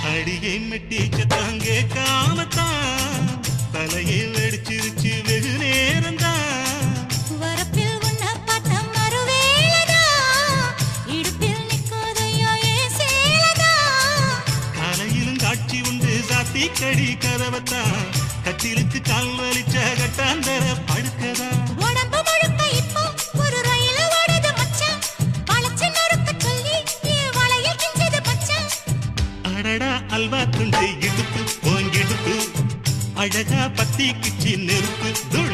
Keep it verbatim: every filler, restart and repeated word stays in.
அடியை மெட்டிச்ச தாங்கே காமத்தான் தலையை வெடிச்சிருச்சு வெகு நேரம்தான் வரப்பில் உன்ன பார்த்த மறுவேளதா இடுப்பில் நிற்காதையா ஏன் சேலதா காலையிலும் காட்சி உண்டு சாத்தி கடி கதவத்தான் கட்டிலுக்கு கால் வலிச்ச கட்டாந்தர படுக்கதா உடம்பு முழுக்க இப்போ ஒரு ரயில் ஓடுது மச்சான் வளைச்சு நொறுக்க சொல்லி என் வளையில் கிஞ்சது மச்சான் அடடா அல்வா துண்டு இடுப்பு போங்கிடுப்பு அழகா பத்தி கிச்சி நெருப்பு